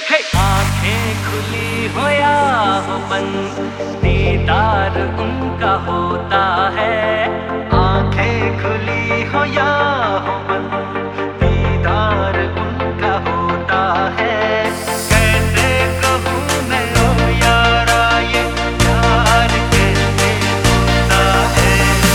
हे आंखें खुली हो या हो बंद, दीदार उनका होता है। आंखें खुली हो या हो बंद, दीदार उनका होता है। कैसे कहूँ मैं ओ यारा ये प्यार कैसे होता है।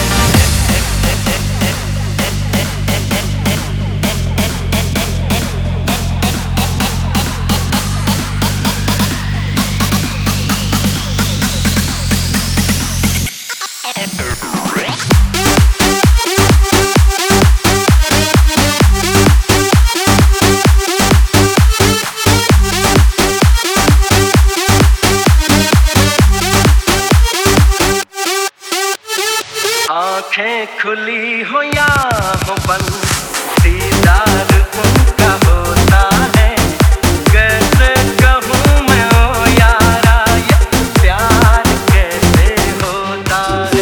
आंखें खुली हो या हो बंद, दीदार उनका होता है। कैसे कहूँ मैं ओ यारा ये प्यार कैसे होता है।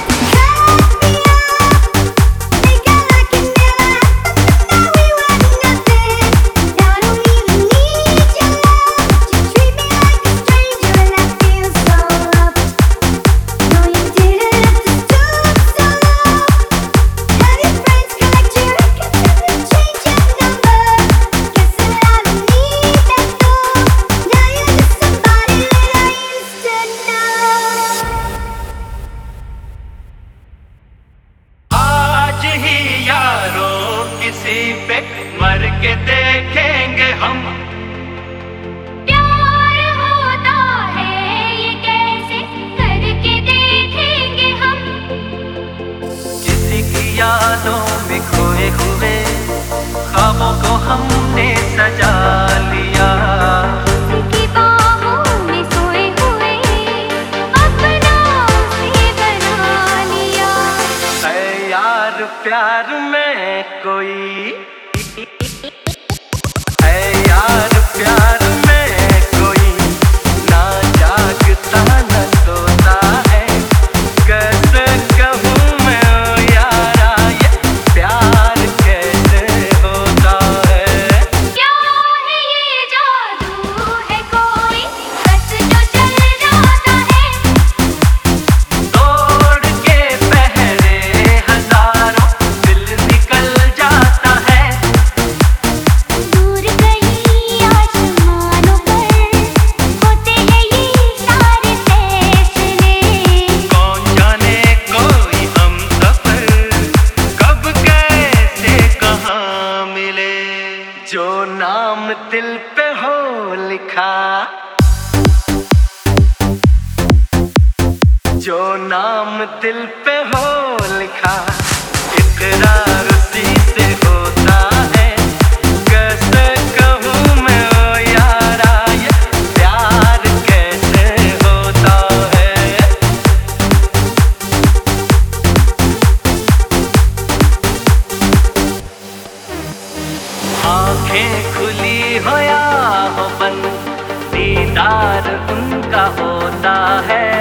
किसी पे मर के देखेंगे हम। प्यार होता है ये कैसे करके देखेंगे हम। किसी की यादों में खोए हुए ख्वाबों को हमने सजा लिया। किसी की बाहों में सोए हुए अपना से बना लिया। है यार प्यार में कोई, है यार प्यार में कोई ना जागता न सोता है। कैसे कहूँ मैं ओ यारा ये प्यार कैसे होता है। क्या है ये जादू है कोई बस जो चल जाता है। तोड़ के पहरे हजारों दिल निकल जाता है। दूर कहीं आसमानों पर होते हैं ये सारे फैसले। कौन जाने कोई हम सफर कब कैसे कहाँ मिले। जो नाम दिल पे हो लिखा, जो नाम दिल पे हो लिखा, इकरार उसी से होता है। कैसे कहूँ मैं ओ यारा ये प्यार कैसे होता है। आंखें खुली हो या हो बंद, दीदार उनका होता है।